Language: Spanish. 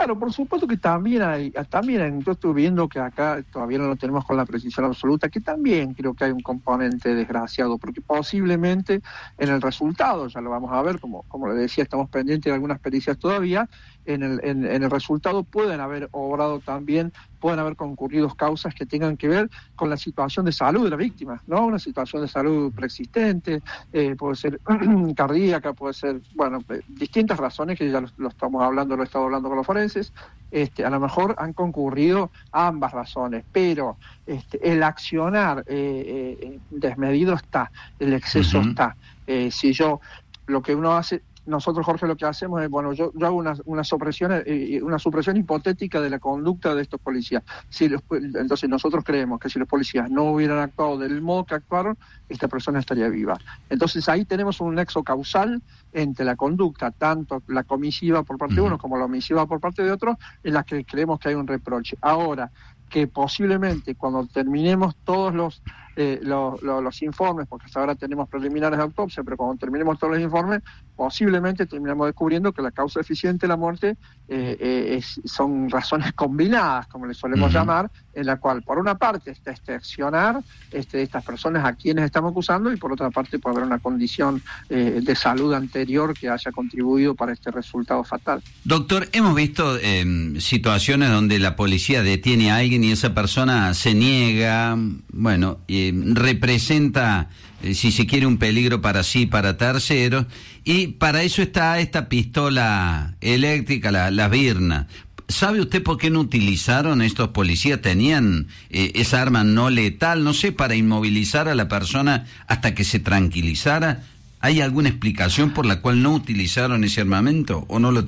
Claro, por supuesto que yo estoy viendo que acá todavía no lo tenemos con la precisión absoluta, que también creo que hay un componente desgraciado, porque posiblemente en el resultado, ya lo vamos a ver, como le decía, estamos pendientes de algunas pericias todavía, en el resultado pueden haber concurrido causas que tengan que ver con la situación de salud de la víctima, ¿no? Una situación de salud preexistente, puede ser cardíaca, puede ser, distintas razones que ya lo he estado hablando con los forenses. A lo mejor han concurrido ambas razones, pero el accionar desmedido está, el exceso está. Lo que uno hace, nosotros, Jorge, lo que hacemos es, yo hago una supresión hipotética de la conducta de estos policías. Entonces nosotros creemos que si los policías no hubieran actuado del modo que actuaron, esta persona estaría viva. Entonces ahí tenemos un nexo causal entre la conducta, tanto la comisiva por parte de uno como la omisiva por parte de otro, en la que creemos que hay un reproche. Ahora, que posiblemente cuando terminemos todos los informes, porque hasta ahora tenemos preliminares de autopsia, pero cuando terminemos todos los informes, posiblemente terminamos descubriendo que la causa eficiente de la muerte son razones combinadas, como le solemos llamar, en la cual por una parte está este accionar de estas personas a quienes estamos acusando, y por otra parte puede haber una condición de salud anterior que haya contribuido para este resultado fatal. Doctor, hemos visto situaciones donde la policía detiene a alguien y esa persona se niega, representa, si se quiere, un peligro para sí, para terceros, y para eso está esta pistola eléctrica, la Birna. ¿Sabe usted por qué no utilizaron estos policías? ¿Tenían esa arma no letal, no sé, para inmovilizar a la persona hasta que se tranquilizara? ¿Hay alguna explicación por la cual no utilizaron ese armamento o no lo